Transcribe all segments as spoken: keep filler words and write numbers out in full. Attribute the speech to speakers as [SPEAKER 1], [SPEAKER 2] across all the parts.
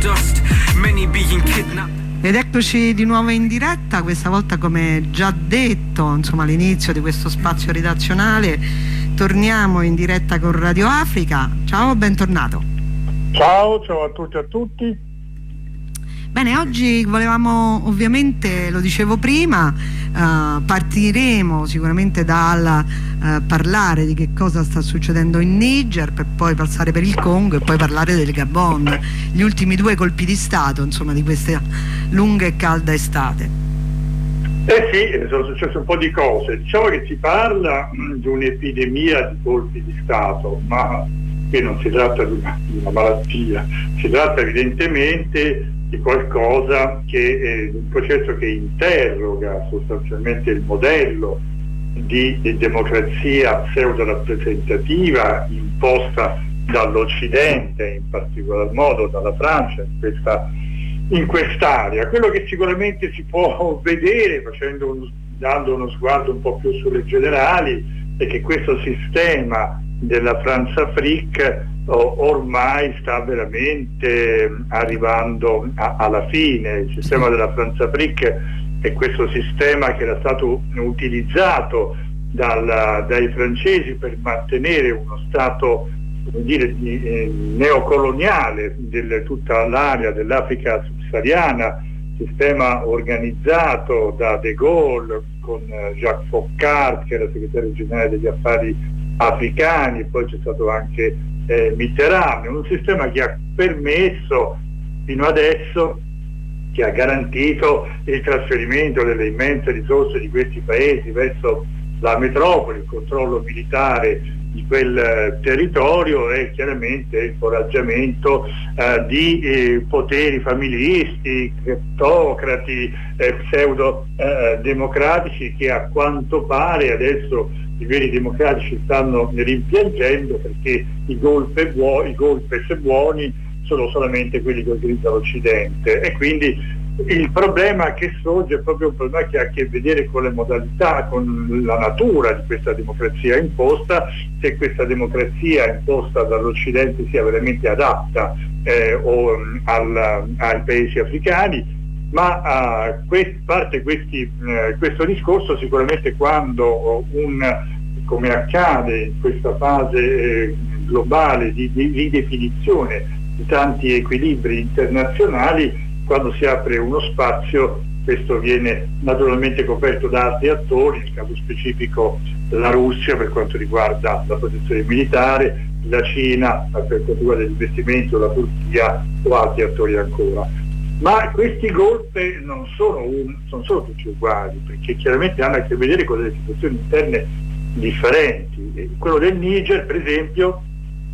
[SPEAKER 1] dust, many being kidnapped.
[SPEAKER 2] Ed eccoci di nuovo in diretta, questa volta come già detto, insomma all'inizio di questo spazio redazionale, torniamo in diretta con Radio Africa. Ciao, bentornato.
[SPEAKER 3] Ciao, ciao a tutti e a tutti.
[SPEAKER 2] Bene, oggi volevamo, ovviamente, lo dicevo prima, uh, partiremo sicuramente dal uh, parlare di che cosa sta succedendo in Niger, per poi passare per il Congo e poi parlare del Gabon, gli ultimi due colpi di Stato, insomma, di questa lunga e calda estate.
[SPEAKER 3] Eh sì, sono successe un po' di cose. Diciamo che si parla di un'epidemia di colpi di Stato, ma qui non si tratta di una, di una malattia, si tratta evidentemente di qualcosa che è un processo che interroga sostanzialmente il modello di, di democrazia pseudo rappresentativa imposta dall'Occidente, in particolar modo dalla Francia in questa in quest'area. Quello che sicuramente si può vedere facendo uno, dando uno sguardo un po' più sulle generali è che questo sistema della Françafrique ormai sta veramente arrivando a, alla fine. Il sistema della Françafrique è questo sistema che era stato utilizzato dal, dai francesi per mantenere uno stato, come dire, di, eh, neocoloniale di tutta l'area dell'Africa subsahariana, sistema organizzato da De Gaulle con Jacques Foccart, che era segretario generale degli affari africani, poi c'è stato anche eh, Mitterrand, un sistema che ha permesso fino adesso, che ha garantito il trasferimento delle immense risorse di questi paesi verso la metropoli, il controllo militare di quel eh, territorio e chiaramente il foraggiamento eh, di eh, poteri familisti, cleptocrati, eh, pseudo eh, democratici, che a quanto pare adesso i veri democratici stanno rimpiangendo, perché i golpe buoni, i golpes buoni sono solamente quelli che utilizza l'Occidente, e quindi il problema che sorge è proprio un problema che ha a che vedere con le modalità, con la natura di questa democrazia imposta, se questa democrazia imposta dall'Occidente sia veramente adatta eh, o, al, ai paesi africani. Ma a quest, parte questi, eh, questo discorso sicuramente quando un, come accade in questa fase eh, globale di, di ridefinizione di tanti equilibri internazionali, quando si apre uno spazio, questo viene naturalmente coperto da altri attori, nel caso specifico la Russia per quanto riguarda la protezione militare, la Cina per quanto riguarda l'investimento, la Turchia o altri attori ancora. Ma questi golpe non sono, un, sono solo tutti uguali, perché chiaramente hanno a che vedere con delle situazioni interne differenti. Quello del Niger, per esempio,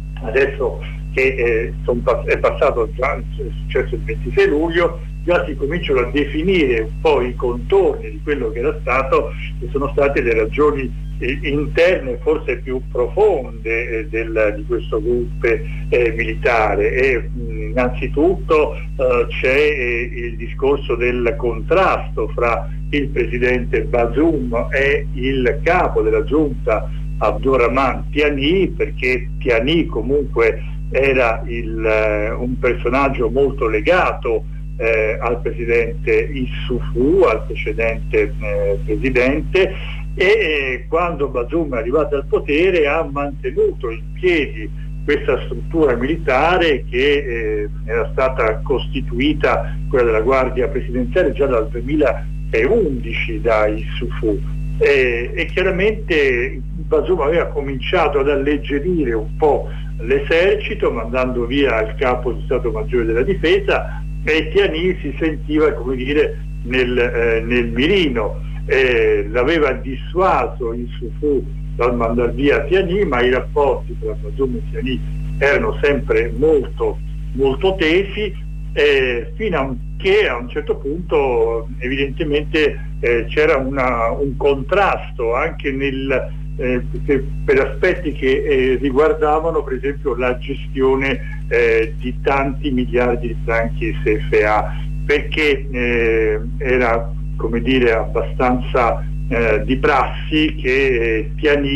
[SPEAKER 3] adesso che eh, son, è passato già, è successo il ventisei luglio, già si cominciano a definire un po' i contorni di quello che era stato, e sono state le ragioni eh, interne forse più profonde eh, del, di questo golpe eh, militare. E mh, innanzitutto eh, c'è eh, il discorso del contrasto fra il presidente Bazoum e il capo della giunta Abdourahmane Tiani, perché Tiani comunque era il, eh, un personaggio molto legato eh, al presidente Issoufou, al precedente eh, presidente, e eh, quando Bazoum è arrivato al potere ha mantenuto in piedi questa struttura militare che eh, era stata costituita, quella della Guardia Presidenziale, già dal duemilaundici da Issoufou. E, e chiaramente Bazoum aveva cominciato ad alleggerire un po' l'esercito, mandando via il capo di Stato Maggiore della Difesa, e Tiani si sentiva, come dire, nel, eh, nel mirino. Eh, l'aveva dissuaso Issoufou dal mandar via Tiani, ma i rapporti tra Bazoum e Tiani erano sempre molto, molto tesi, eh, fino a che a un certo punto evidentemente eh, c'era una, un contrasto anche nel Eh, per, per aspetti che eh, riguardavano per esempio la gestione eh, di tanti miliardi di franchi S F A, perché eh, era, come dire, abbastanza eh, di prassi che eh, Tiani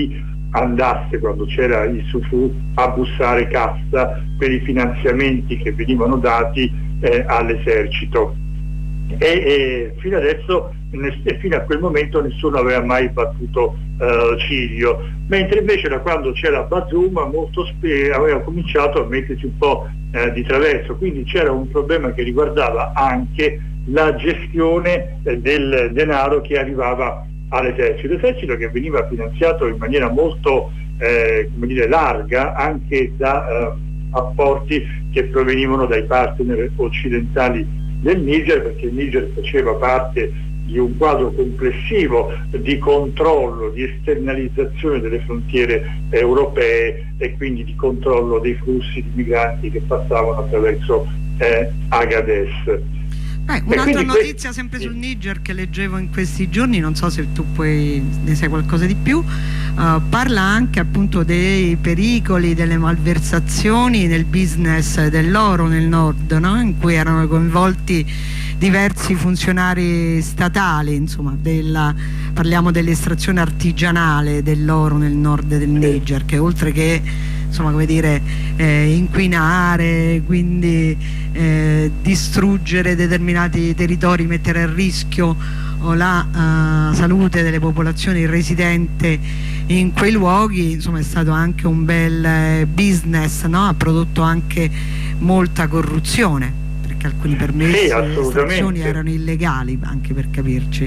[SPEAKER 3] andasse, quando c'era il Sufu, a bussare cassa per i finanziamenti che venivano dati eh, all'esercito. E, e fino adesso e fino a quel momento nessuno aveva mai battuto uh, ciglio, mentre invece da quando c'era Bazoum molto spe- aveva cominciato a mettersi un po' eh, di traverso, quindi c'era un problema che riguardava anche la gestione eh, del denaro che arrivava all'esercito, l'esercito che veniva finanziato in maniera molto eh, come dire, larga anche da eh, apporti che provenivano dai partner occidentali del Niger, perché il Niger faceva parte di un quadro complessivo di controllo, di esternalizzazione delle frontiere europee e quindi di controllo dei flussi di migranti che passavano attraverso eh, Agadez.
[SPEAKER 2] Eh, un'altra notizia que- sempre sul Niger che leggevo in questi giorni, non so se tu poi ne sai qualcosa di più, uh, parla anche appunto dei pericoli, delle malversazioni nel business dell'oro nel nord, no? In cui erano coinvolti diversi funzionari statali, insomma, della, parliamo dell'estrazione artigianale dell'oro nel nord del Niger, che oltre che insomma, come dire, eh, inquinare, quindi eh, distruggere determinati territori, mettere a rischio oh, la uh, salute delle popolazioni residenti in quei luoghi, insomma è stato anche un bel eh, business, no? Ha prodotto anche molta corruzione, perché alcuni permessi
[SPEAKER 3] sì,
[SPEAKER 2] e estrazioni erano illegali, anche per capirci.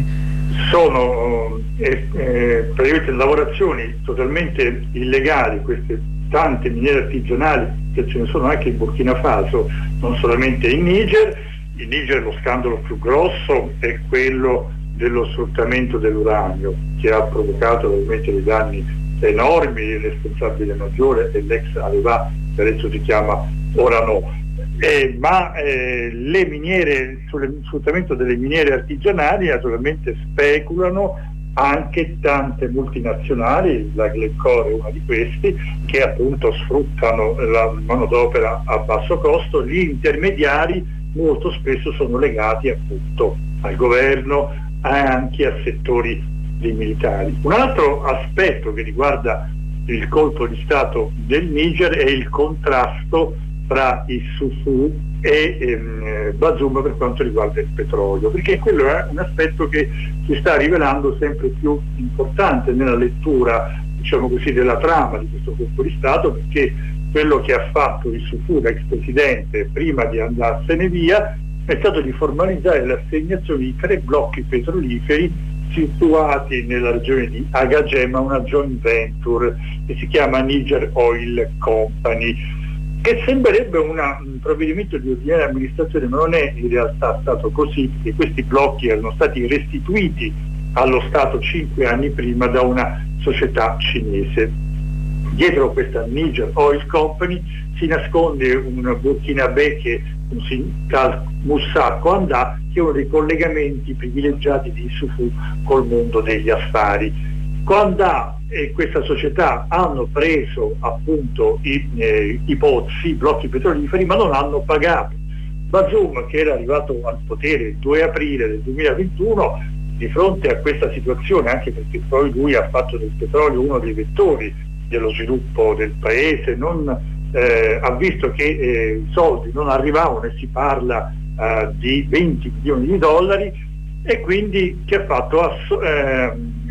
[SPEAKER 3] Sono eh, eh, praticamente lavorazioni totalmente illegali, queste tante miniere artigianali che ce ne sono anche in Burkina Faso, non solamente in Niger. In Niger lo scandalo più grosso è quello dello sfruttamento dell'uranio, che ha provocato ovviamente dei danni enormi. Il responsabile maggiore è l'ex Areva, che adesso si chiama Orano. Eh, ma eh, le miniere, sul sfruttamento delle miniere artigianali naturalmente speculano anche tante multinazionali, la Glencore è una di questi, che appunto sfruttano la manodopera a basso costo. Gli intermediari molto spesso sono legati appunto al governo e anche a settori dei militari. Un altro aspetto che riguarda il colpo di Stato del Niger è il contrasto tra il Sufu e ehm, Bazoum per quanto riguarda il petrolio, perché quello è un aspetto che si sta rivelando sempre più importante nella lettura, diciamo così, della trama di questo colpo di Stato, perché quello che ha fatto il Sufu, l'ex presidente, prima di andarsene via, è stato di formalizzare l'assegnazione di tre blocchi petroliferi situati nella regione di Agagem a una joint venture che si chiama Niger Oil Company, che sembrerebbe una, un provvedimento di ordinaria amministrazione, ma non è in realtà stato così, perché questi blocchi erano stati restituiti allo Stato cinque anni prima da una società cinese. Dietro questa Niger Oil Company si nasconde un burkinabè che si chiama Moussa Coanda, che è uno dei collegamenti privilegiati di Sufu col mondo degli affari. Coanda e questa società hanno preso appunto i, eh, i pozzi, i blocchi petroliferi, ma non hanno pagato. Bazoum, che era arrivato al potere il due aprile del duemilaventuno, di fronte a questa situazione, anche perché poi lui ha fatto del petrolio uno dei vettori dello sviluppo del paese, non, eh, ha visto che eh, i soldi non arrivavano, e si parla eh, di venti milioni di dollari, e quindi che ha fatto? Ha, eh,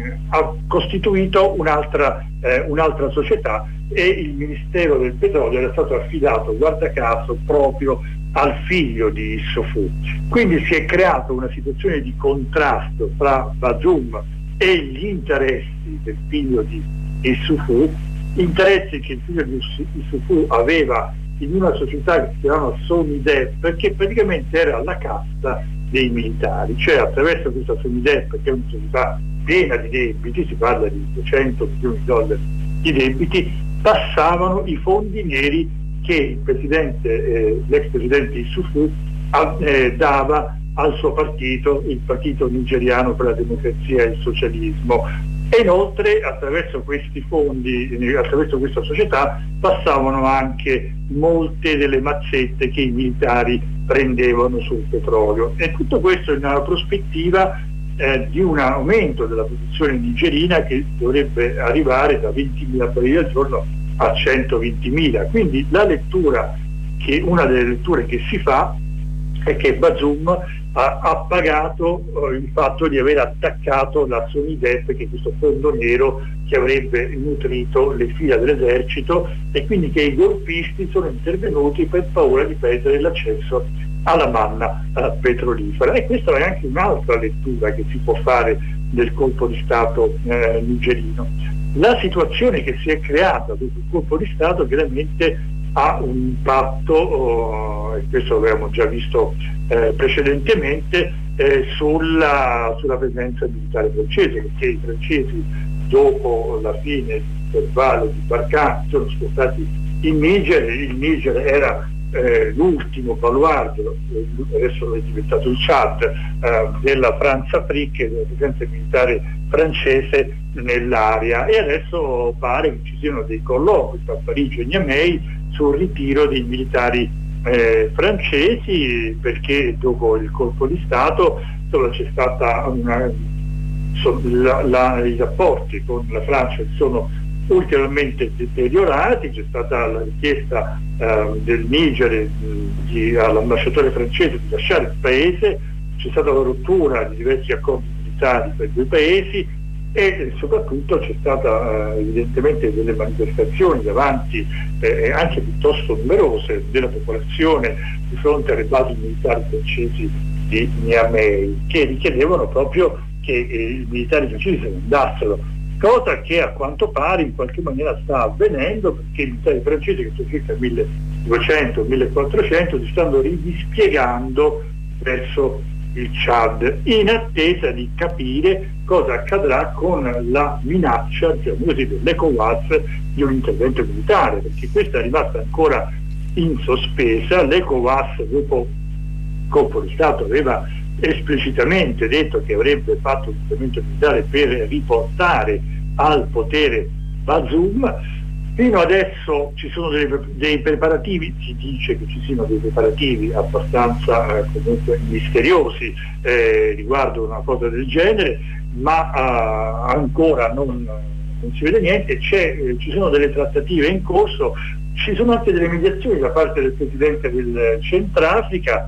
[SPEAKER 3] ha costituito un'altra, eh, un'altra società, e il Ministero del Petrolio era stato affidato, guarda caso, proprio al figlio di Issoufou. Quindi si è creata una situazione di contrasto fra Bazoum e gli interessi del figlio di Issoufou, interessi che il figlio di Issoufou aveva in una società che si chiamava Sonidep, che praticamente era la cassa dei militari, cioè attraverso questa Sonidep, che è una società piena di debiti, si parla di duecento milioni di dollari di debiti, passavano i fondi neri che il presidente, eh, l'ex presidente Issoufou eh, dava al suo partito, il partito nigeriano per la democrazia e il socialismo. E inoltre attraverso questi fondi, attraverso questa società, passavano anche molte delle mazzette che i militari prendevano sul petrolio. E tutto questo in una prospettiva eh, di un aumento della produzione nigerina che dovrebbe arrivare da ventimila barili al giorno a centoventimila. Quindi la lettura che, una delle letture che si fa è che Bazoum ha, ha pagato eh, il fatto di aver attaccato la Sonidep, che è questo fondo nero che avrebbe nutrito le fila dell'esercito, e quindi che i golpisti sono intervenuti per paura di perdere l'accesso alla manna eh, petrolifera. E questa è anche un'altra lettura che si può fare del colpo di Stato eh, nigerino. La situazione che si è creata dopo il colpo di Stato chiaramente ha un impatto, oh, e questo l'abbiamo già visto eh, precedentemente, eh, sulla, sulla presenza militare francese, perché i francesi dopo la fine dell'intervallo di Barkhane sono spostati in Niger. Il Niger era eh, l'ultimo baluardo, adesso è diventato il Chad, eh, della France-Afrique, della presenza militare francese nell'area, e adesso pare che ci siano dei colloqui tra Parigi e Niamey sul ritiro dei militari eh, francesi, perché dopo il colpo di Stato insomma, c'è stata una, so, la, la, i rapporti con la Francia sono ulteriormente deteriorati. C'è stata la richiesta eh, del Niger di, all'ambasciatore francese di lasciare il paese, c'è stata la rottura di diversi accordi militari per i due paesi, e soprattutto c'è stata eh, evidentemente delle manifestazioni davanti eh, anche piuttosto numerose della popolazione di fronte alle basi militari francesi di Niamey, che richiedevano proprio che eh, i militari francesi se ne andassero, cosa che a quanto pare in qualche maniera sta avvenendo, perché i militari francesi, che sono circa milleduecento millequattrocento, si stanno ridispiegando verso il Chad, in attesa di capire cosa accadrà con la minaccia, diciamo così, dell'ECOWAS di un intervento militare, perché questa è rimasta ancora in sospesa. L'ECOWAS dopo il colpo di Stato aveva esplicitamente detto che avrebbe fatto un intervento militare per riportare al potere Bazoum. Fino adesso ci sono dei, dei preparativi, si dice che ci siano dei preparativi abbastanza eh, comunque misteriosi eh, riguardo una cosa del genere, ma eh, ancora non, non si vede niente. C'è, eh, ci sono delle trattative in corso, ci sono anche delle mediazioni da parte del Presidente del Centrafrica,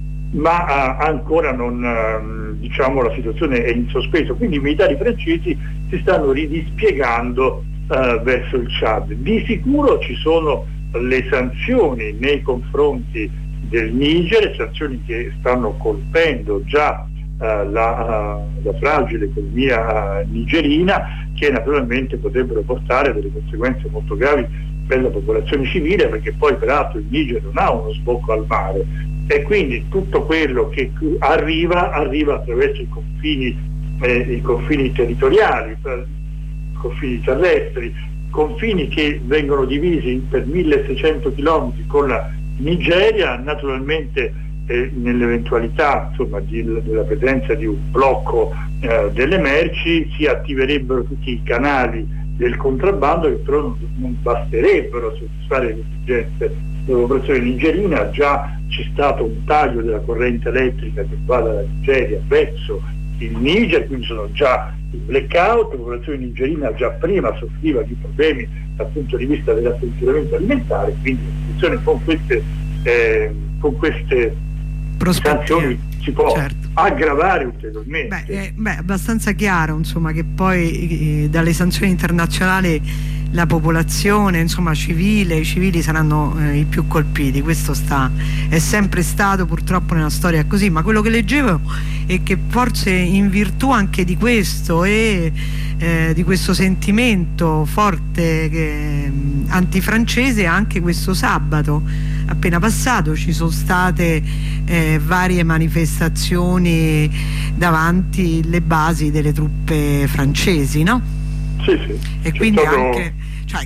[SPEAKER 3] ma eh, ancora non, eh, diciamo, la situazione è in sospeso, quindi i militari francesi si stanno ridispiegando Uh, verso il Chad. Di sicuro ci sono le sanzioni nei confronti del Niger, sanzioni che stanno colpendo già uh, la, uh, la fragile economia uh, nigerina, che naturalmente potrebbero portare a delle conseguenze molto gravi per la popolazione civile, perché poi peraltro il Niger non ha uno sbocco al mare, e quindi tutto quello che arriva arriva attraverso i confini, eh, i confini territoriali, confini terrestri, confini che vengono divisi per milleseicento chilometri con la Nigeria. Naturalmente eh, nell'eventualità insomma, di, della presenza di un blocco eh, delle merci si attiverebbero tutti i canali del contrabbando, che però non, non basterebbero a soddisfare le esigenze della popolazione nigerina. Già c'è stato un taglio della corrente elettrica che va dalla Nigeria verso il Niger, quindi sono già il blackout. La popolazione nigerina già prima soffriva di problemi dal punto di vista dell'approvvigionamento alimentare, quindi la situazione con queste, eh, con queste sanzioni si può certo. aggravare ulteriormente.
[SPEAKER 2] Beh, è, beh, abbastanza chiaro insomma, che poi eh, dalle sanzioni internazionali la popolazione insomma, civile, i civili saranno eh, i più colpiti. Questo sta, è sempre stato purtroppo nella storia così, ma quello che leggevo è che forse in virtù anche di questo e eh, di questo sentimento forte che, antifrancese, anche questo sabato appena passato ci sono state eh, varie manifestazioni davanti le basi delle truppe francesi, no?
[SPEAKER 3] Sì, sì.
[SPEAKER 2] E quindi stato... anche cioè...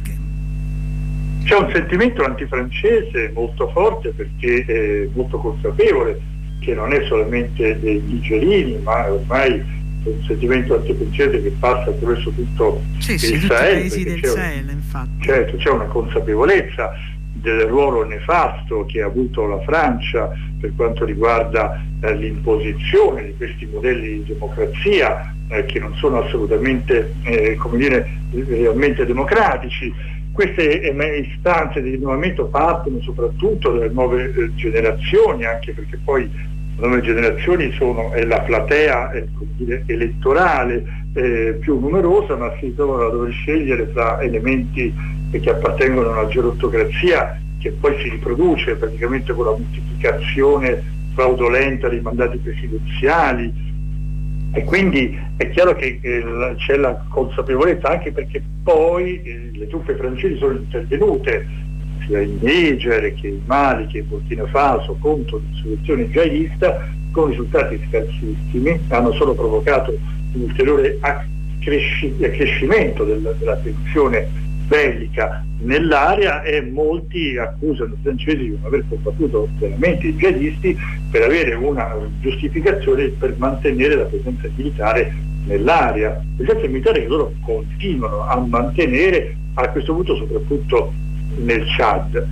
[SPEAKER 3] c'è un sentimento antifrancese molto forte, perché è molto consapevole che non è solamente dei nigerini, ma ormai è un sentimento antifrancese che passa attraverso tutto
[SPEAKER 2] sì,
[SPEAKER 3] il
[SPEAKER 2] sì,
[SPEAKER 3] Sahel,
[SPEAKER 2] tutti i paesi del Sahel, infatti.
[SPEAKER 3] Certo, c'è una consapevolezza del ruolo nefasto che ha avuto la Francia per quanto riguarda eh, l'imposizione di questi modelli di democrazia eh, che non sono assolutamente eh, come dire, realmente democratici. Queste eh, istanze di rinnovamento partono soprattutto dalle nuove eh, generazioni, anche perché poi le nuove generazioni sono è la platea eh, come dire, elettorale eh, più numerosa, ma si trovano a dover scegliere tra elementi che appartengono a una gerontocrazia che poi si riproduce praticamente con la moltiplicazione fraudolenta dei mandati presidenziali, e quindi è chiaro che eh, c'è la consapevolezza, anche perché poi eh, le truppe francesi sono intervenute sia in Niger che in Mali che in Burkina Faso contro l'insurrezione jihadista con risultati scarsissimi, hanno solo provocato un ulteriore accresci- accrescimento del, della tensione bellica nell'area, e molti accusano i francesi di non aver combattuto veramente i jihadisti per avere una giustificazione per mantenere la presenza militare nell'area, presenza militare che loro continuano a mantenere a questo punto soprattutto nel Chad.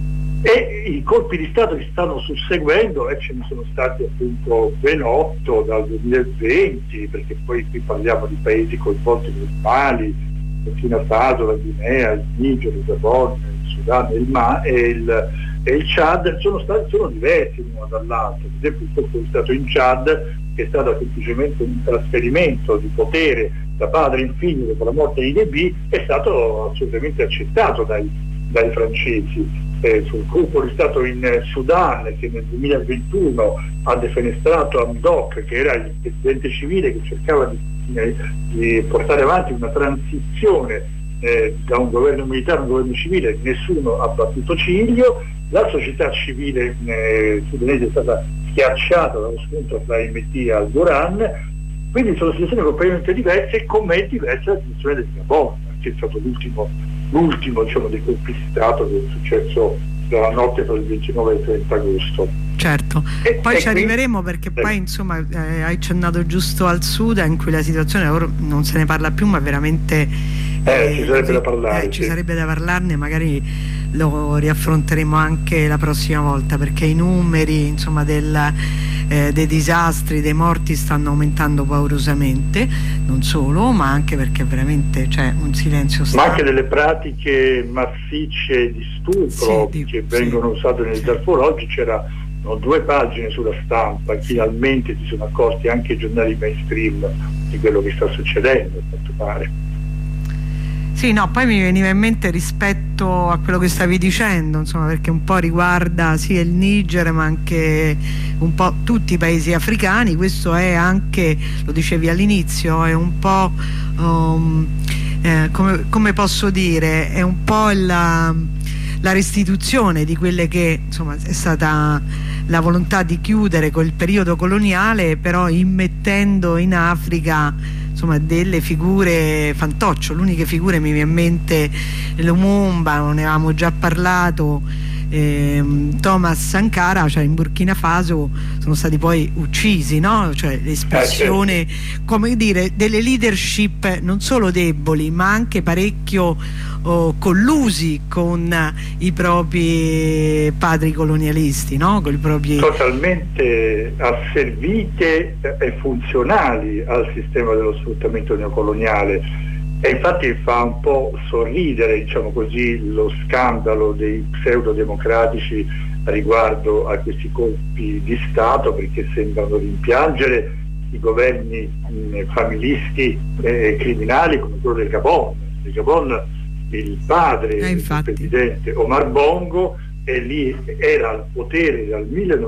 [SPEAKER 3] E i colpi di Stato che stanno susseguendo, e ce ne sono stati appunto ben otto dal duemilaventi, perché poi qui parliamo di paesi coinvolti nel Mali, Burkina Faso, la Guinea, il Niger, il Gabon, il Sudan, il Ma e il, e il Chad, sono, stati, sono diversi l'uno dall'altro. Ad esempio il colpo di Stato in Chad, che è stato semplicemente un trasferimento di potere da padre in figlio dopo la morte di Déby, è stato assolutamente accettato dai, dai francesi. Eh, sul colpo di Stato in eh, Sudan, che nel duemilaventuno ha defenestrato Hamdok, che era il presidente civile che cercava di, eh, di portare avanti una transizione eh, da un governo militare a un governo civile, nessuno ha battuto ciglio, la società civile eh, sudanese è stata schiacciata dallo scontro tra I M T e Al-Goran, quindi sono situazioni completamente diverse, come è diversa la situazione del Gabon, che è stato l'ultimo l'ultimo diciamo, dei colpi di Stato che è successo dalla notte tra il ventinove e il trenta agosto.
[SPEAKER 2] Certo,
[SPEAKER 3] e,
[SPEAKER 2] poi
[SPEAKER 3] e
[SPEAKER 2] ci
[SPEAKER 3] qui,
[SPEAKER 2] arriveremo perché
[SPEAKER 3] eh.
[SPEAKER 2] poi insomma eh, hai accennato giusto al Sud, in cui la situazione ora non se ne parla più, ma veramente
[SPEAKER 3] eh,
[SPEAKER 2] eh,
[SPEAKER 3] ci sarebbe da parlare
[SPEAKER 2] eh, ci
[SPEAKER 3] sì.
[SPEAKER 2] sarebbe da parlarne, magari lo riaffronteremo anche la prossima volta, perché i numeri insomma del, eh, dei disastri, dei morti stanno aumentando paurosamente, non solo, ma anche perché veramente c'è un silenzio
[SPEAKER 3] ma
[SPEAKER 2] stampa.
[SPEAKER 3] anche delle pratiche massicce di stupro
[SPEAKER 2] sì, di,
[SPEAKER 3] che vengono
[SPEAKER 2] sì.
[SPEAKER 3] usate nel Darfur. Oggi c'erano due pagine sulla stampa, finalmente si sono accorti anche i giornali mainstream di quello che sta succedendo, a quanto pare.
[SPEAKER 2] Sì, no, poi mi veniva in mente rispetto a quello che stavi dicendo, insomma, perché un po' riguarda sia il Niger ma anche un po' tutti i paesi africani. Questo è anche, lo dicevi all'inizio, è un po' um, eh, come, come posso dire, è un po' la, la restituzione di quelle che insomma è stata la volontà di chiudere col periodo coloniale, però immettendo in Africa insomma delle figure fantoccio. L'unica figura mi viene in mente Lumumba, ne avevamo già parlato, ehm, Thomas Sankara, cioè in Burkina Faso sono stati poi uccisi, no? Cioè l'espressione, come dire, delle leadership non solo deboli ma anche parecchio oh, collusi con i propri padri colonialisti, no? Con i propri...
[SPEAKER 3] totalmente asservite e funzionali al sistema dello sfruttamento neocoloniale. E infatti fa un po' sorridere, diciamo così, lo scandalo dei pseudodemocratici riguardo a questi colpi di Stato, perché sembrano rimpiangere i governi mh, familisti e criminali come quello del Gabon. Il Gabon, il padre
[SPEAKER 2] eh,
[SPEAKER 3] del presidente Omar Bongo, e lì era al potere dal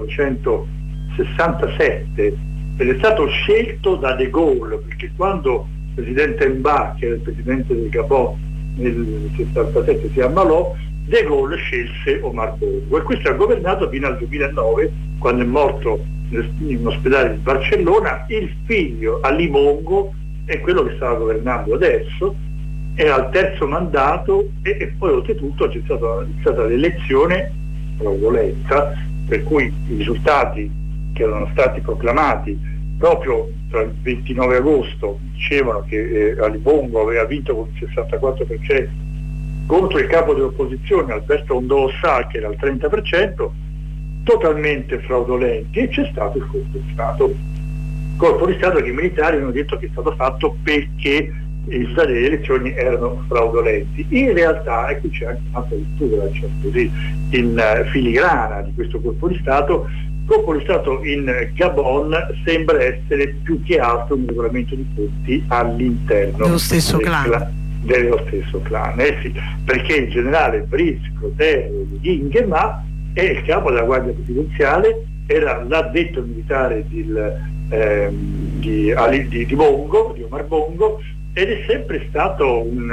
[SPEAKER 3] millenovecentosessantasette ed è stato scelto da De Gaulle, perché quando il presidente Mba, che era il presidente del Gabon, nel sessantasette si ammalò, De Gaulle scelse Omar Bongo, e questo ha governato fino al duemilanove, quando è morto in un ospedale di Barcellona. Il figlio Ali Bongo è quello che stava governando adesso, era al terzo mandato, e, e poi oltretutto c'è stata, c'è stata l'elezione fraudolenta, per cui i risultati che erano stati proclamati proprio tra il ventinove agosto dicevano che eh, Ali Bongo aveva vinto con il sessantaquattro per cento contro il capo dell'opposizione Alberto Ondò Ossà, che era al trenta per cento, totalmente fraudolenti, e c'è stato il colpo di Stato. Colpo di Stato che i militari hanno detto che è stato fatto perché i risultati delle elezioni erano fraudolenti. In realtà, e qui c'è anche un'altra lettura, diciamo così, in filigrana di questo colpo di Stato, il colpo di Stato in Gabon sembra essere più che altro un regolamento di punti all'interno
[SPEAKER 2] dello stesso
[SPEAKER 3] del
[SPEAKER 2] clan.
[SPEAKER 3] clan, dello stesso clan. Eh sì, perché il generale Brice Clotaire Nguema è il capo della Guardia Presidenziale, era l'addetto militare di, ehm, di, di, di Bongo, di Omar Bongo, ed è sempre stato un,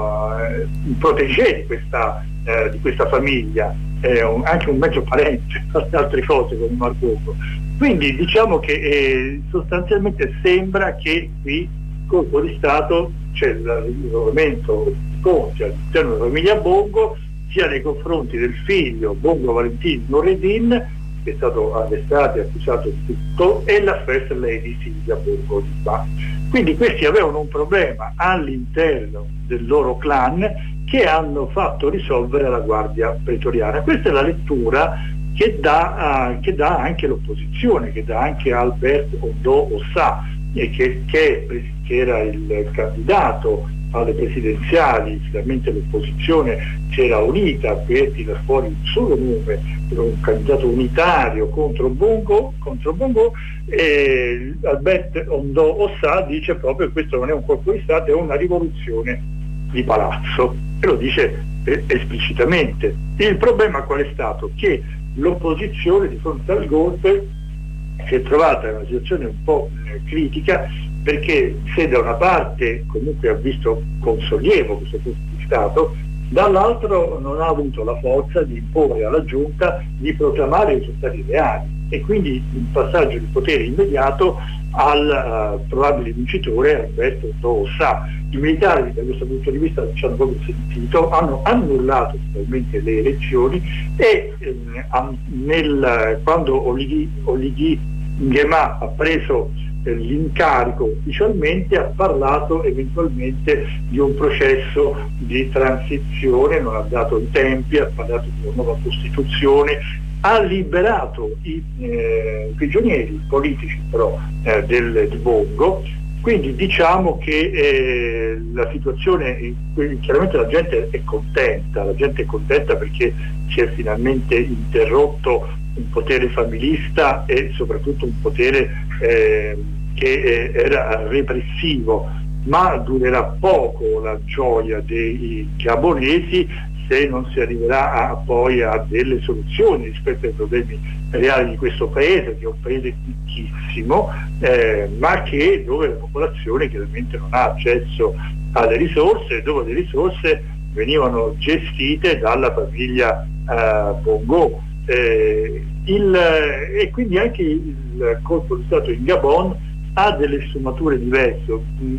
[SPEAKER 3] uh, un protégé di questa, uh, di questa famiglia, eh, un, anche un mezzo parente, tra altre cose, come Omar Bongo. Quindi diciamo che eh, sostanzialmente sembra che qui colpo di Stato c'è il rinnovamento di conti all'interno della famiglia Bongo, sia nei confronti del figlio Bongo Valentin Noureddin, che è stato arrestato e accusato di tutto, e la first lady Silvia Bongo di Ba. Quindi questi avevano un problema all'interno del loro clan che hanno fatto risolvere alla Guardia Pretoriana. Questa è la lettura che dà, uh, che dà anche l'opposizione, che dà anche Albert Ondò Ossà, e che, che, che era il candidato alle presidenziali. Finalmente l'opposizione si era unita per tirare fuori un solo nome, un candidato unitario contro Bongo, contro Bongo, e Albert Ondò Ossà dice proprio che questo non è un colpo di Stato, è una rivoluzione di palazzo, e lo dice eh, esplicitamente. Il problema qual è stato? Che l'opposizione di fronte al golpe si è trovata in una situazione un po' eh, critica, perché se da una parte comunque ha visto con sollievo questo colpo di Stato, dall'altro non ha avuto la forza di imporre alla giunta di proclamare i risultati reali, e quindi un passaggio di potere immediato al uh, probabile vincitore Alberto Ondò Ossà. I militari da questo punto di vista ci hanno proprio sentito, hanno annullato totalmente le elezioni, e eh, nel, quando Oligui, Oligui Nguema ha preso l'incarico ufficialmente, ha parlato eventualmente di un processo di transizione, non ha dato i tempi, ha parlato di una nuova Costituzione, ha liberato i eh, prigionieri politici però eh, del, di Bongo. Quindi diciamo che eh, la situazione, chiaramente la gente è contenta, la gente è contenta perché si è finalmente interrotto un potere familista e soprattutto un potere eh, che eh, era repressivo, ma durerà poco la gioia dei gabonesi se non si arriverà a, poi a delle soluzioni rispetto ai problemi reali di questo paese, che è un paese ricchissimo, eh, ma che dove la popolazione chiaramente non ha accesso alle risorse, dove le risorse venivano gestite dalla famiglia eh, Bongo. Eh, il, e quindi anche il colpo di Stato in Gabon ha delle sfumature diverse.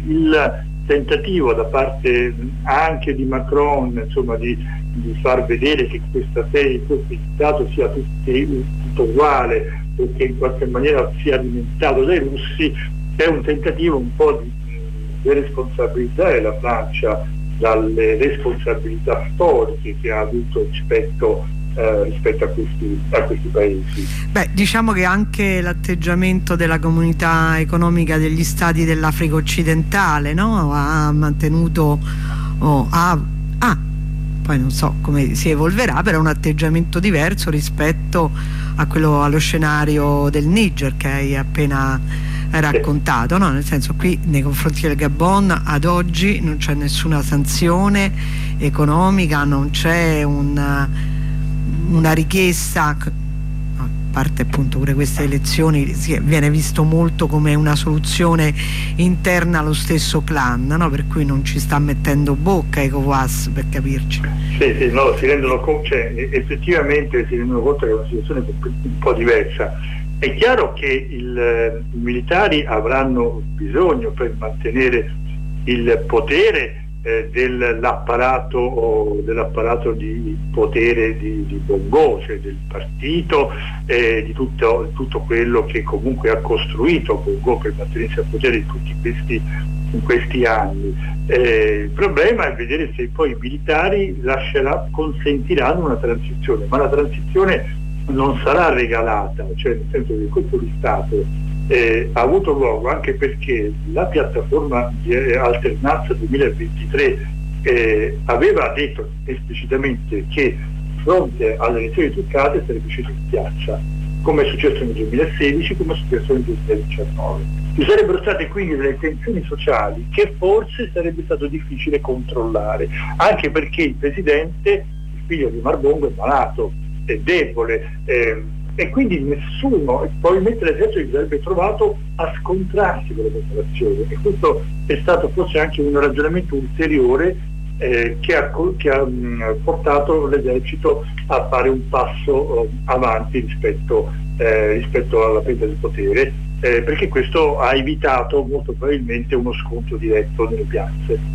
[SPEAKER 3] Il tentativo da parte anche di Macron, insomma, di, di far vedere che questa serie di colpi di Stato sia tutti, tutto uguale, perché in qualche maniera sia alimentato dai russi, è un tentativo un po' di deresponsabilizzare la Francia dalle responsabilità storiche che ha avuto rispetto Eh, rispetto a questi, a questi paesi.
[SPEAKER 2] Beh, diciamo che anche l'atteggiamento della comunità economica degli stati dell'Africa occidentale, no? ha mantenuto oh, ha, ha, poi non so come si evolverà, però un atteggiamento diverso rispetto a quello, allo scenario del Niger che hai appena raccontato, no? Nel senso, qui nei confronti del Gabon ad oggi non c'è nessuna sanzione economica, non c'è un una richiesta, a parte appunto pure queste elezioni, viene visto molto come una soluzione interna allo stesso clan, no? Per cui non ci sta mettendo bocca ECOWAS, per capirci.
[SPEAKER 3] Sì, sì, no, si rendono conto, cioè, effettivamente si rendono conto che è una situazione un po' diversa. È chiaro che il, i militari avranno bisogno, per mantenere il potere, eh, dell'apparato, dell'apparato di potere di, di Bongo, cioè del partito, eh, di tutto, tutto quello che comunque ha costruito Bongo per mantenersi al potere in tutti questi, in questi anni. Eh, il problema è vedere se poi i militari lascerà, consentiranno una transizione, ma la transizione non sarà regalata, cioè nel senso che il colpo di Stato eh, ha avuto luogo anche perché la piattaforma di eh, alternanza duemilaventitré eh, aveva detto esplicitamente che di fronte alle elezioni truccate sarebbe sceso in piazza, come è successo nel duemilasedici, come è successo nel duemiladiciannove. Ci sarebbero state quindi delle tensioni sociali che forse sarebbe stato difficile controllare, anche perché il presidente, il figlio di Marbongo, è malato, è debole, eh, e quindi nessuno, probabilmente l'esercito si sarebbe trovato a scontrarsi con la popolazione, e questo è stato forse anche un ragionamento ulteriore eh, che ha, che ha mh, portato l'esercito a fare un passo uh, avanti rispetto, eh, rispetto alla presa del potere, eh, perché questo ha evitato molto probabilmente uno scontro diretto nelle piazze.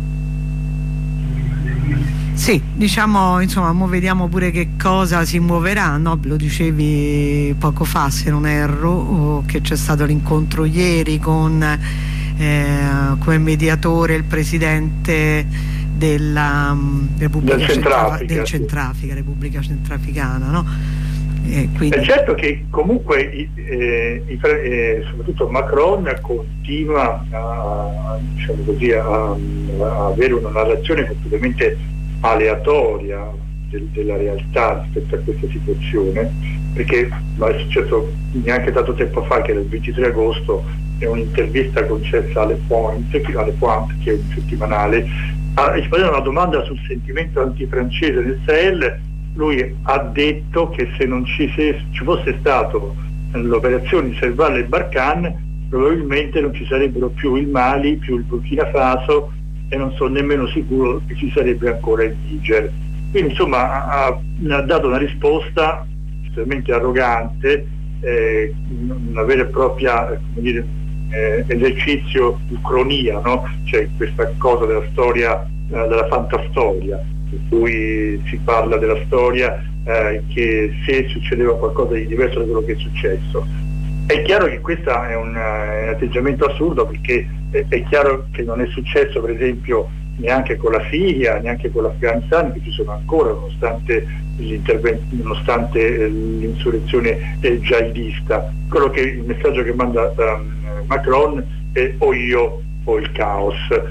[SPEAKER 2] Sì, diciamo, insomma, mo vediamo pure che cosa si muoverà, no? Lo dicevi poco fa, se non erro, che c'è stato l'incontro ieri con eh, come mediatore il presidente della um, Repubblica
[SPEAKER 3] del Centrafrica,
[SPEAKER 2] del Centrafrica, sì. Repubblica Centrafricana, no? E quindi... È
[SPEAKER 3] certo che comunque eh, eh, soprattutto Macron continua a, diciamo così, a, a avere una narrazione completamente aleatoria del, della realtà rispetto a questa situazione, perché ma è successo neanche tanto tempo fa, che era il ventitré agosto, è un'intervista concessa alle Pointe, alle Pointe, che è un settimanale, a rispondere a una domanda sul sentimento antifrancese nel Sahel. Lui ha detto che se non ci, se ci fosse stato l'operazione di Serval e Barkhane, probabilmente non ci sarebbero più il Mali, più il Burkina Faso, e non sono nemmeno sicuro che ci sarebbe ancora il Niger. Quindi insomma ha, ha dato una risposta estremamente arrogante, eh, una vera e propria, come dire, eh, esercizio di cronia, no? Cioè questa cosa della storia, eh, della fantastoria, in cui si parla della storia eh, che se succedeva qualcosa di diverso da quello che è successo. È chiaro che questo è un, è un atteggiamento assurdo, perché è, è chiaro che non è successo per esempio neanche con la Siria, neanche con l'Afghanistan, che ci sono ancora nonostante gli interventi, nonostante l'insurrezione eh, jihadista. Quello che il messaggio che manda um, Macron è o io o il caos,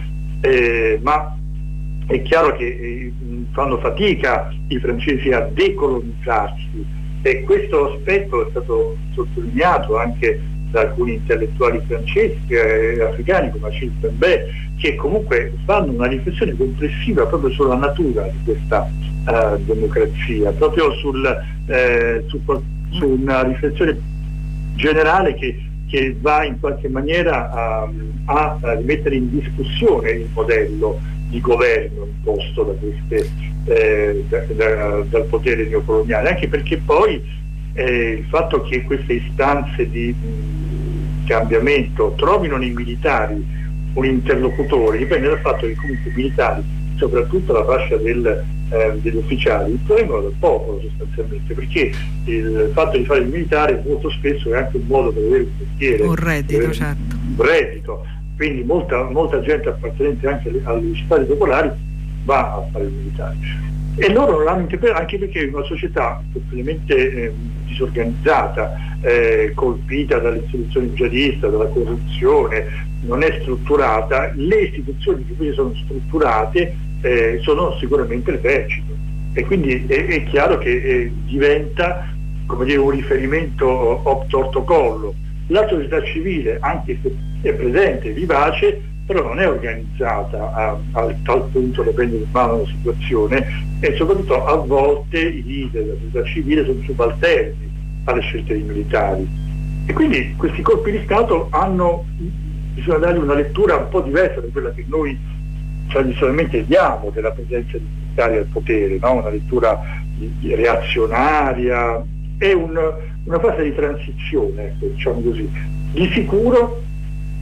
[SPEAKER 3] eh, ma è chiaro che eh, fanno fatica i francesi a decolonizzarsi, e questo aspetto è stato sottolineato anche da alcuni intellettuali francesi e eh, africani come Achille Mbembe, che comunque fanno una riflessione complessiva proprio sulla natura di questa uh, democrazia, proprio sul, eh, su, su una riflessione generale che, che va in qualche maniera a, a, a rimettere in discussione il modello di governo imposto da queste, eh, da, da, dal potere neocoloniale, anche perché poi eh, il fatto che queste istanze di mh, cambiamento trovino nei militari un interlocutore dipende dal fatto che comunque i militari, soprattutto la fascia del, eh, degli ufficiali, provengono dal popolo sostanzialmente, perché il fatto di fare il militare molto spesso è anche un modo per avere un mestiere,
[SPEAKER 2] un reddito, certo.
[SPEAKER 3] un reddito. Quindi molta, molta gente appartenente anche alle, alle società popolari va a fare il militare, e loro non l'hanno interpretato, anche perché è una società completamente eh, disorganizzata, eh, colpita dall'insurrezione jihadista, dalla corruzione, non è strutturata. Le istituzioni che quindi sono strutturate eh, sono sicuramente l'esercito, e quindi è, è chiaro che eh, diventa, come dire, un riferimento obtorto collo. La società civile, anche se è presente, vivace, però non è organizzata a, a tal punto da prendere in mano la situazione, e soprattutto a volte i leader della società civile sono subalterni alle scelte dei militari, e quindi questi colpi di Stato hanno, bisogna dargli una lettura un po' diversa da quella che noi tradizionalmente diamo della presenza dei militari al potere, no? Una lettura di, di reazionaria. È un, una fase di transizione, ecco, diciamo così. Di sicuro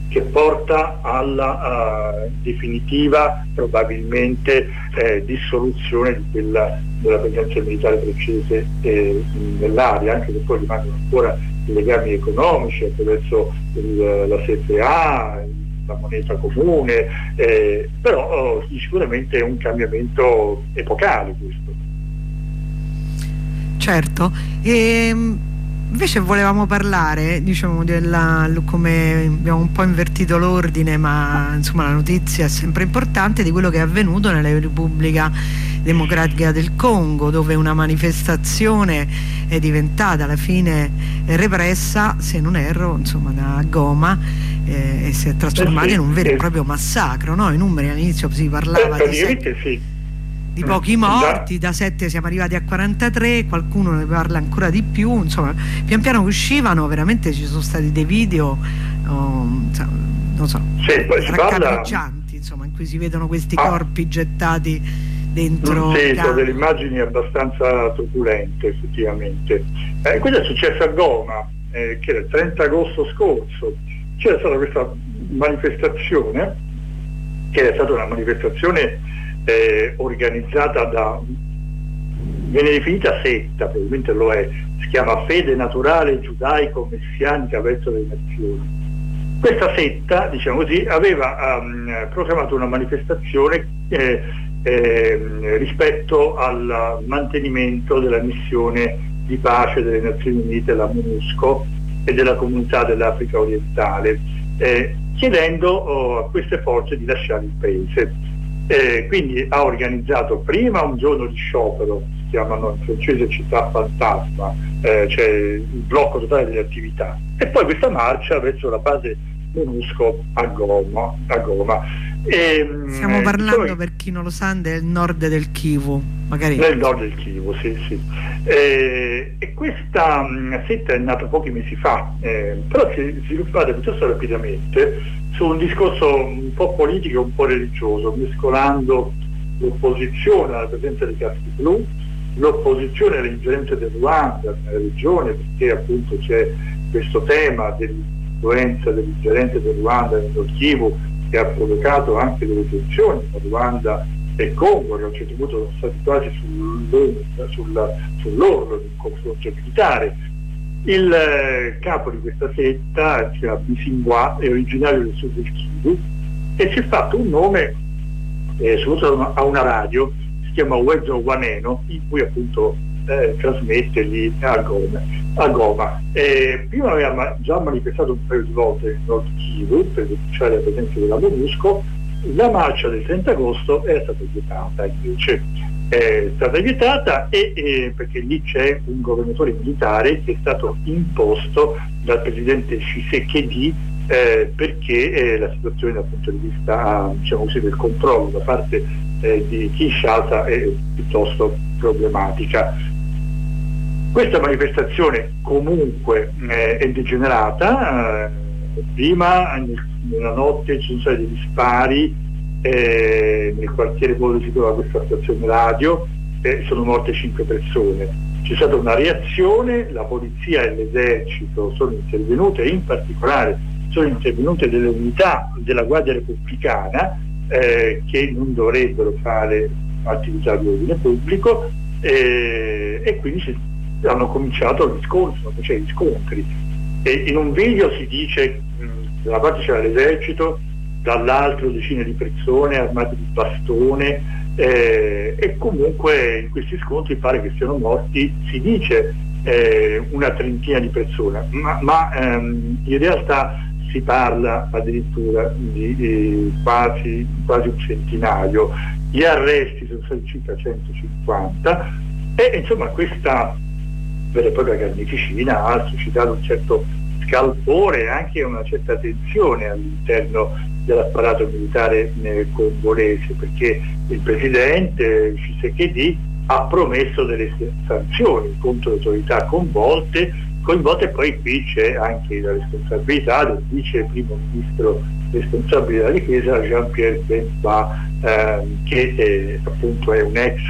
[SPEAKER 3] che porta alla uh, definitiva, probabilmente, eh, dissoluzione di quella, della presenza militare francese eh, nell'area, anche se poi rimangono ancora i legami economici attraverso il, la C F A, la moneta comune, eh, però oh, sicuramente è un cambiamento epocale questo.
[SPEAKER 2] Certo. E invece volevamo parlare, diciamo, della, come abbiamo un po' invertito l'ordine, ma insomma la notizia è sempre importante, di quello che è avvenuto nella Repubblica Democratica del Congo, dove una manifestazione è diventata alla fine repressa, se non erro, insomma, da Goma, eh, e si è trasformata eh sì, in un vero e eh. proprio massacro, no? I numeri all'inizio si parlava
[SPEAKER 3] eh,
[SPEAKER 2] di sette,
[SPEAKER 3] sì.
[SPEAKER 2] di pochi morti, da sette siamo arrivati a quarantatré, qualcuno ne parla ancora di più, insomma pian piano uscivano, veramente ci sono stati dei video oh, non so,
[SPEAKER 3] sì,
[SPEAKER 2] raccapriccianti, insomma, in cui si vedono questi
[SPEAKER 3] ah.
[SPEAKER 2] corpi gettati dentro.
[SPEAKER 3] Sì, sono delle immagini abbastanza truculente, effettivamente. Eh, questo è successo a Goma, eh, che era il trenta agosto scorso. C'era stata questa manifestazione, che è stata una manifestazione eh, organizzata da, viene definita setta, probabilmente lo è, si chiama Fede Naturale Giudaico Messianica verso le Nazioni. Questa setta, diciamo così, aveva um, proclamato una manifestazione eh, eh, rispetto al mantenimento della missione di pace delle Nazioni Unite, la MONUSCO, e della comunità dell'Africa orientale, eh, chiedendo oh, a queste forze di lasciare il paese. Eh, quindi ha organizzato prima un giorno di sciopero, si chiamano in francese città fantasma, eh, cioè il blocco totale delle attività, e poi questa marcia verso la base MONUSCO a Goma. A Goma. E,
[SPEAKER 2] stiamo parlando,
[SPEAKER 3] poi,
[SPEAKER 2] per chi non lo sa, del nord del Kivu, magari.
[SPEAKER 3] Nel nord del Kivu, sì, sì. Eh, e questa mh, setta è nata pochi mesi fa, eh, però si è sviluppata piuttosto rapidamente su un discorso un po' politico e un po' religioso, mescolando l'opposizione alla presenza dei caschi blu, l'opposizione all'ingerenza del Ruanda nella regione, perché appunto c'è questo tema dell'influenza dell'ingerenza del Ruanda nel Kivu, che ha provocato anche delle tensioni tra Ruanda e Congo, che a un certo punto sono stati quasi sull'orlo, sulla, sull'orlo di un confronto militare. Il eh, capo di questa setta, si chiama Bisingwa, è originario del sud del Kivu e si è fatto un nome eh, soprattutto a una radio, si chiama Wezo Waneno, in cui appunto eh, trasmette lì a Goma. A Goma. Eh, prima aveva già manifestato un paio di volte nel nord Kivu per denunciare la presenza della MONUSCO. La marcia del trenta agosto è stata vietata, invece è stata vietata e, e perché lì c'è un governatore militare che è stato imposto dal presidente Tshisekedi eh, perché eh, la situazione dal punto di vista, diciamo così, del controllo da parte eh, di Kinshasa è piuttosto problematica. Questa manifestazione comunque eh, è degenerata, eh, prima nella notte ci sono stati degli spari eh, nel quartiere dove si trova questa stazione radio e sono morte cinque persone. C'è stata una reazione, la polizia e l'esercito sono intervenute, in particolare sono intervenute delle unità della Guardia Repubblicana eh, che non dovrebbero fare attività di ordine pubblico eh, e quindi si hanno cominciato gli scontri, cioè gli scontri. E in un video si dice mh, da una parte c'era l'esercito, dall'altro decine di persone armate di bastone eh, e comunque in questi scontri pare che siano morti, si dice eh, una trentina di persone, ma, ma ehm, in realtà si parla addirittura di, di quasi, quasi un centinaio. Gli arresti sono stati circa centocinquanta e insomma questa vera e propria carneficina ha suscitato un certo scalpore e anche una certa tensione all'interno dell'apparato militare eh, congolese, perché il presidente Tshisekedi ha promesso delle sanzioni contro le autorità coinvolte, coinvolte e poi qui c'è anche la responsabilità del vice primo ministro responsabile della difesa Jean-Pierre Bemba, eh, che eh, appunto è un ex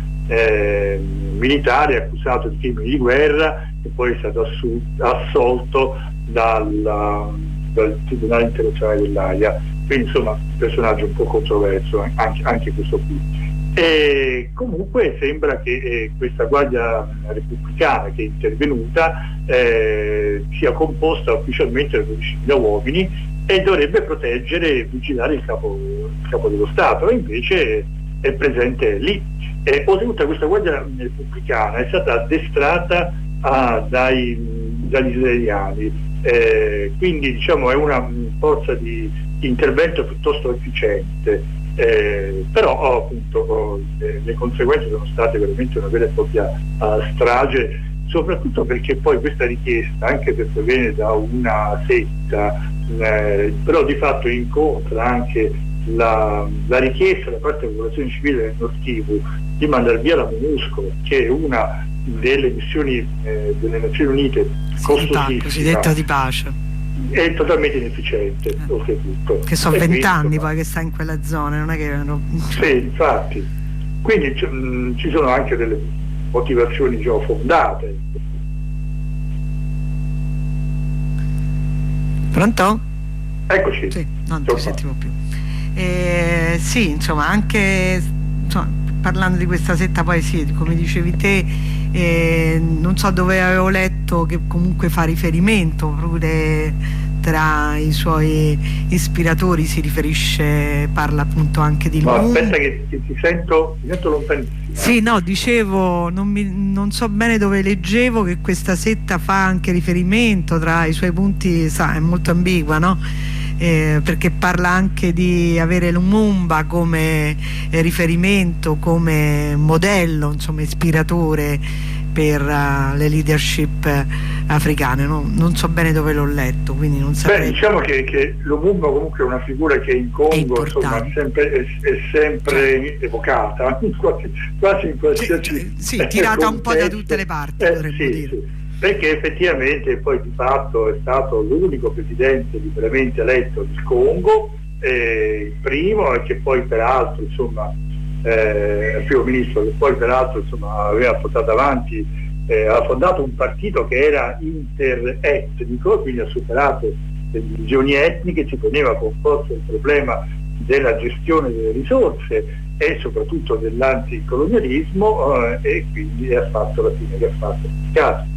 [SPEAKER 3] Eh, militare accusato di crimini di guerra e poi è stato assu- assolto dalla, dal Tribunale Internazionale dell'Aia, quindi insomma un personaggio un po' controverso anche, anche questo qui. E comunque sembra che eh, questa Guardia Repubblicana che è intervenuta eh, sia composta ufficialmente da dodicimila uomini e dovrebbe proteggere e vigilare il capo, il capo dello Stato, e invece è presente lì. E oltretutto questa Guardia Repubblicana è stata addestrata ah, dai, dagli israeliani, eh, quindi diciamo è una forza di intervento piuttosto efficiente. Eh, però oh, appunto oh, eh, le conseguenze sono state veramente una vera e propria uh, strage, soprattutto perché poi questa richiesta, anche se proviene da una setta, eh, però di fatto incontra anche la, la richiesta da parte della popolazione civile del Nord Kivu di mandare via la MONUSCO, che è una delle missioni eh, delle Nazioni Unite costosissima,
[SPEAKER 2] cosiddetta di pace,
[SPEAKER 3] è totalmente inefficiente,
[SPEAKER 2] eh.
[SPEAKER 3] oltretutto.
[SPEAKER 2] Che sono vent'anni poi che sta in quella zona, non è che... No.
[SPEAKER 3] Sì, infatti. Quindi c- mh, ci sono anche delle motivazioni già fondate.
[SPEAKER 2] Pronto?
[SPEAKER 3] Eccoci.
[SPEAKER 2] Sì, non ti sentivo più. Eh, sì, insomma, anche insomma, parlando di questa setta, poi sì, come dicevi te, eh, non so dove avevo letto che comunque fa riferimento pure tra i suoi ispiratori, si riferisce, parla appunto anche di
[SPEAKER 3] no,
[SPEAKER 2] Lumumba.
[SPEAKER 3] Aspetta che ti, ti sento, ti sento lontanissimo.
[SPEAKER 2] Sì, no, dicevo, non, mi, non so bene dove leggevo che questa setta fa anche riferimento tra i suoi punti, sa, è molto ambigua, no? Eh, perché parla anche di avere Lumumba come eh, riferimento, come modello, insomma ispiratore per uh, le leadership uh, africane. No? Non so bene dove l'ho letto, quindi non saprei.
[SPEAKER 3] Beh, diciamo che, che Lumumba comunque è una figura che in Congo insomma, sempre, è, è sempre cioè, evocata, quasi, quasi in qualsiasi...
[SPEAKER 2] Sì, sì tirata un po' da tutte le parti,
[SPEAKER 3] eh,
[SPEAKER 2] potremmo
[SPEAKER 3] sì,
[SPEAKER 2] dire.
[SPEAKER 3] Sì. Perché effettivamente poi di fatto è stato l'unico presidente liberamente eletto del Congo, eh, il primo, e che poi peraltro insomma eh, il primo ministro che poi peraltro insomma aveva portato avanti, eh, ha fondato un partito che era interetnico, quindi ha superato le divisioni etniche, si poneva con forza il problema della gestione delle risorse e soprattutto dell'anticolonialismo, eh, e quindi ha fatto la fine che ha fatto nel caso.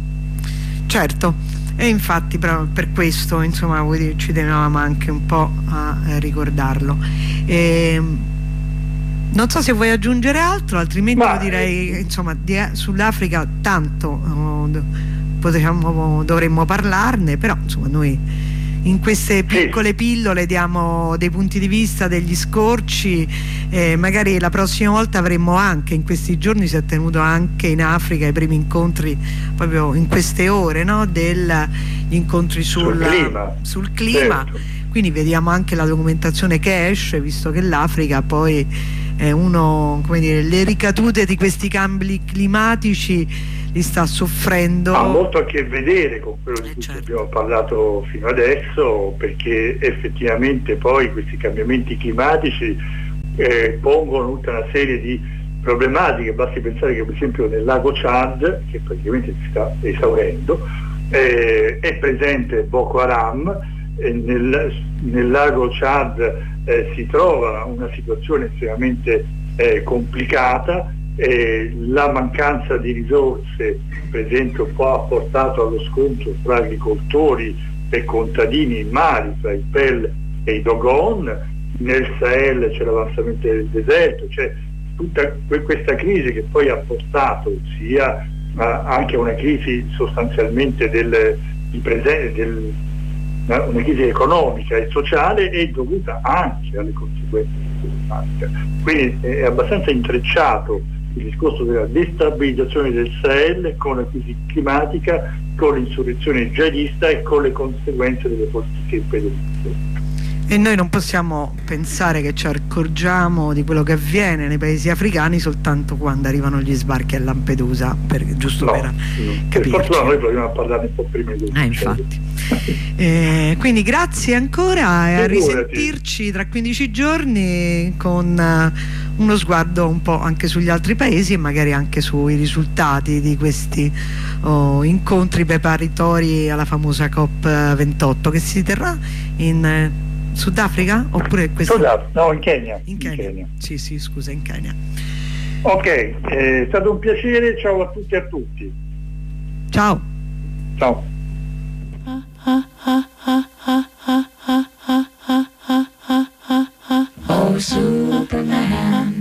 [SPEAKER 2] Certo, e infatti proprio per questo insomma ci tenevamo anche un po' a eh, ricordarlo. E, non so se vuoi aggiungere altro, altrimenti
[SPEAKER 3] Ma,
[SPEAKER 2] io direi insomma di, sull'Africa tanto oh, potremmo, dovremmo parlarne, però insomma noi in queste piccole pillole diamo dei punti di vista, degli scorci, eh, magari la prossima volta avremmo anche, in questi giorni si è tenuto anche in Africa i primi incontri proprio in queste ore, no? Degli incontri sul,
[SPEAKER 3] sul clima,
[SPEAKER 2] sul clima.
[SPEAKER 3] Certo.
[SPEAKER 2] Quindi vediamo anche la documentazione che esce, visto che l'Africa poi è uno, come dire, le ricadute di questi cambi climatici li sta soffrendo.
[SPEAKER 3] Ha molto a che vedere con quello di
[SPEAKER 2] eh,
[SPEAKER 3] cui
[SPEAKER 2] certo.
[SPEAKER 3] abbiamo parlato fino adesso, perché effettivamente poi questi cambiamenti climatici eh, pongono tutta una serie di problematiche. Basti pensare che per esempio nel lago Chad, che praticamente si sta esaurendo, eh, è presente Boko Haram, e nel, nel lago Chad eh, si trova una situazione estremamente eh, complicata. Eh, la mancanza di risorse per esempio poi ha portato allo scontro tra agricoltori e contadini in Mali, tra i Pel e i Dogon. Nel Sahel c'è l'avanzamento del deserto, c'è tutta questa crisi che poi ha portato sia uh, anche a una crisi sostanzialmente del, di presen- del, una crisi economica e sociale, è dovuta anche alle conseguenze climatiche. Quindi è abbastanza intrecciato il discorso della destabilizzazione del Sahel con la crisi climatica, con l'insurrezione jihadista e con le conseguenze delle politiche imperialiste.
[SPEAKER 2] E noi non possiamo pensare che ci accorgiamo di quello che avviene nei paesi africani soltanto quando arrivano gli sbarchi a Lampedusa, per, giusto
[SPEAKER 3] no,
[SPEAKER 2] per
[SPEAKER 3] no.
[SPEAKER 2] capirci.
[SPEAKER 3] Per fortuna noi proviamo a parlare un po' prima di
[SPEAKER 2] eh, infatti. eh, quindi grazie ancora e a risentirci tra quindici giorni con uh, uno sguardo un po' anche sugli altri paesi e magari anche sui risultati di questi oh, incontri preparatori alla famosa COP ventotto che si terrà in uh, Sudafrica? Oppure questo?
[SPEAKER 3] Sudafrica, no, in Kenya.
[SPEAKER 2] In Kenya. in Kenya. Sì, sì, scusa, in Kenya.
[SPEAKER 3] Ok, eh, è stato un piacere, ciao a tutti e a tutti.
[SPEAKER 2] Ciao.
[SPEAKER 3] Ciao.
[SPEAKER 4] Ah, ah, ah.